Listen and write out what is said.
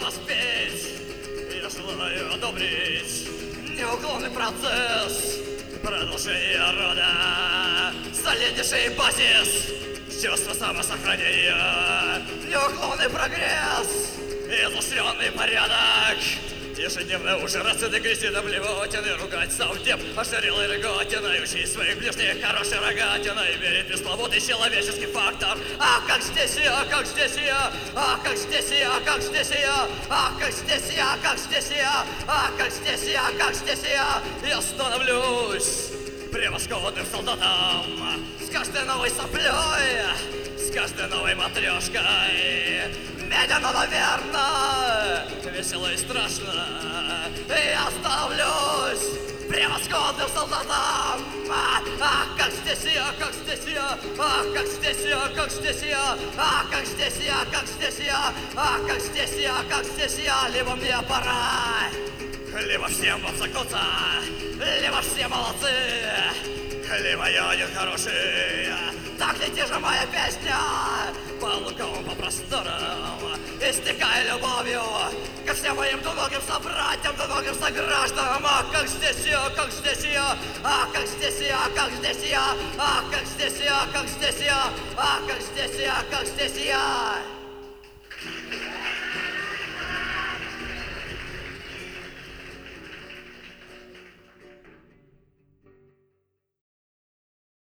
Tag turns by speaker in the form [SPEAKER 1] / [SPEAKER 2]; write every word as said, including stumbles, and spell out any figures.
[SPEAKER 1] воспеть, я желаю одобрить неуклонный процесс продолжения рода, солиднейший базис, чувство самосохранения, неуклонный прогресс, изощренный порядок. Ежедневно уже расцветы Кристина блевотины, ругать совдеп, ошарелой рыготиной, учить своих ближних хорошей рогатиной, верит в пресловутый человеческий фактор. Ах, как здесь я, как здесь я, ах, как здесь я, как здесь я, ах, как здесь я, как здесь я, ах, как здесь я, как здесь я, я становлюсь превосходным солдатом с каждой новой соплей, с каждой новой матрешкой. Медленно, наверное, весело и страшно, я становлюсь превосходным солдатом. Ах, как здесь я, как здесь я, ах, как здесь я, как здесь я, ах, как здесь я, как здесь я, ах, как здесь я, как здесь я. Либо мне пора, либо всем обсохнуться, либо все молодцы, либо я один хороший. Так лети же моя песня по лугам, по просторам, истекая любовью ко всем моим двуногим собратьям, двуногим согражданам. Ах, как здесь я, как здесь я, ах, как здесь я, как здесь я, ах, как здесь я, как здесь я, ах, как здесь я, как здесь я.